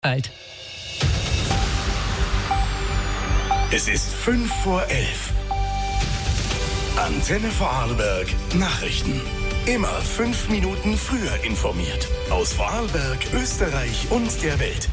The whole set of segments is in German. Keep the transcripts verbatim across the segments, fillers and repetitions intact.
Alt. Es ist fünf vor elf. Antenne Vorarlberg Nachrichten. Immer fünf Minuten früher informiert. Aus Vorarlberg, Österreich und der Welt.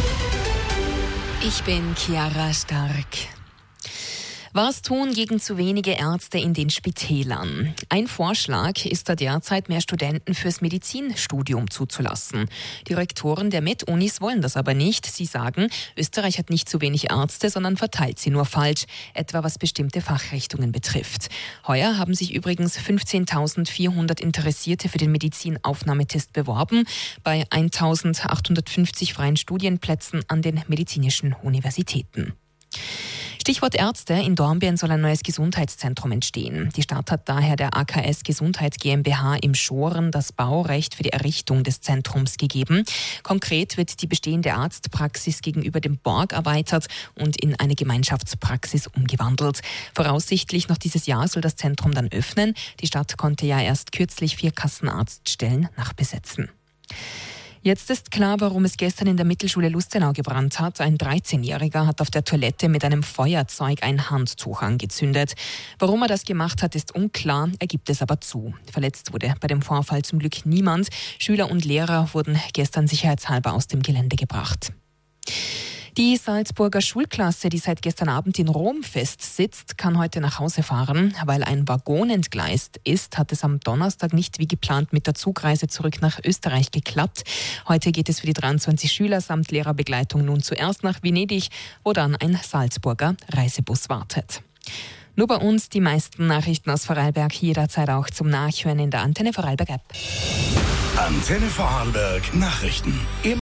Ich bin Chiara Stark. Was tun gegen zu wenige Ärzte in den Spitälern? Ein Vorschlag ist da derzeit, mehr Studenten fürs Medizinstudium zuzulassen. Die Rektoren der Med-Unis wollen das aber nicht. Sie sagen, Österreich hat nicht zu wenig Ärzte, sondern verteilt sie nur falsch, etwa was bestimmte Fachrichtungen betrifft. Heuer haben sich übrigens fünfzehntausendvierhundert Interessierte für den Medizinaufnahmetest beworben, bei eintausendachthundertfünfzig freien Studienplätzen an den medizinischen Universitäten. Stichwort Ärzte. In Dornbirn soll ein neues Gesundheitszentrum entstehen. Die Stadt hat daher der A K S Gesundheit GmbH im Schoren das Baurecht für die Errichtung des Zentrums gegeben. Konkret wird die bestehende Arztpraxis gegenüber dem Borg erweitert und in eine Gemeinschaftspraxis umgewandelt. Voraussichtlich noch dieses Jahr soll das Zentrum dann öffnen. Die Stadt konnte ja erst kürzlich vier Kassenarztstellen nachbesetzen. Jetzt ist klar, warum es gestern in der Mittelschule Lustenau gebrannt hat. Ein dreizehnjähriger hat auf der Toilette mit einem Feuerzeug ein Handtuch angezündet. Warum er das gemacht hat, ist unklar, er gibt es aber zu. Verletzt wurde bei dem Vorfall zum Glück niemand. Schüler und Lehrer wurden gestern sicherheitshalber aus dem Gelände gebracht. Die Salzburger Schulklasse, die seit gestern Abend in Rom festsitzt, kann heute nach Hause fahren. Weil ein Waggon entgleist ist, hat es am Donnerstag nicht wie geplant mit der Zugreise zurück nach Österreich geklappt. Heute geht es für die dreiundzwanzig Schüler samt Lehrerbegleitung nun zuerst nach Venedig, wo dann ein Salzburger Reisebus wartet. Nur bei uns die meisten Nachrichten aus Vorarlberg, jederzeit auch zum Nachhören in der Antenne Vorarlberg App. Antenne Vorarlberg Nachrichten.